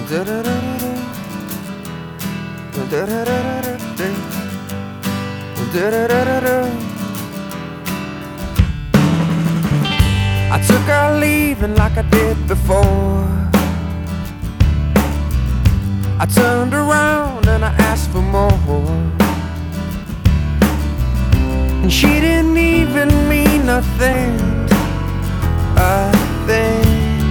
I took her leaving like I did before. I turned around and I asked for more, and she didn't even mean nothing, a thing.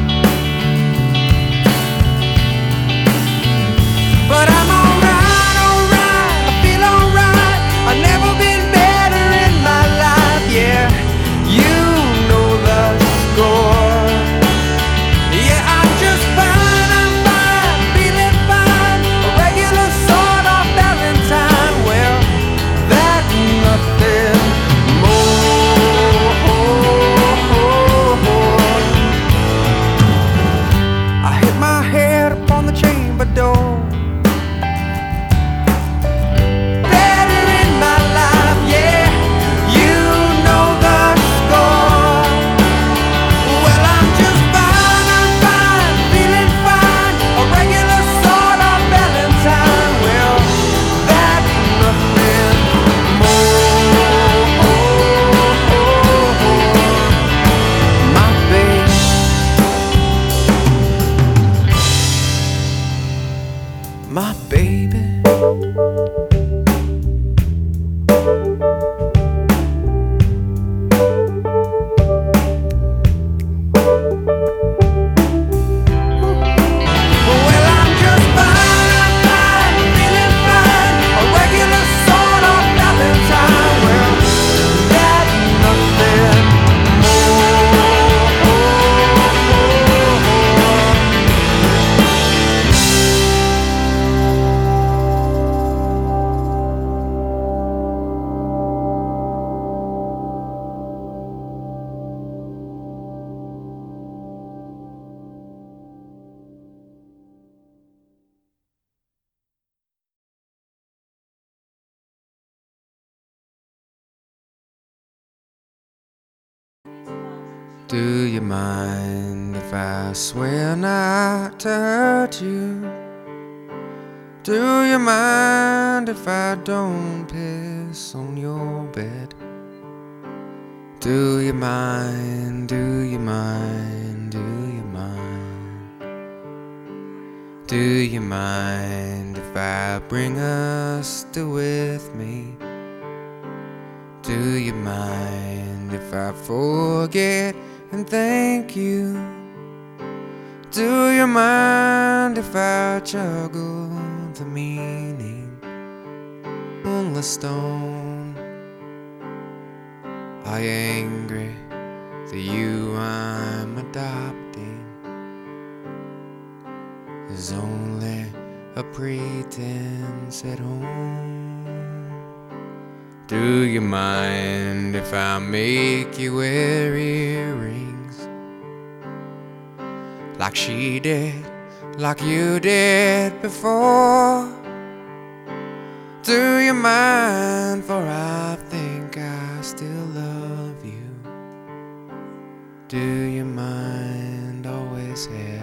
But I'm alright, alright, I feel alright. I've never been better in my life, yeah. You know the score. Yeah, I'm just fine, I'm fine, feeling fine. A regular sort of Valentine, well, that's nothing more. I hit my head upon the chamber door. My baby. Do you mind if I swear not to hurt you? Do you mind if I don't piss on your bed? Do you mind, do you mind, do you mind? Do you mind if I bring a still with me? Do you mind if I forget and thank you? Do you mind if I juggle the meaning on the stone? Are you angry that you I'm adopting is only a pretense at home? Do you mind if I make you wear earrings like she did, like you did before? Do you mind, for I think I still love you? Do you mind always having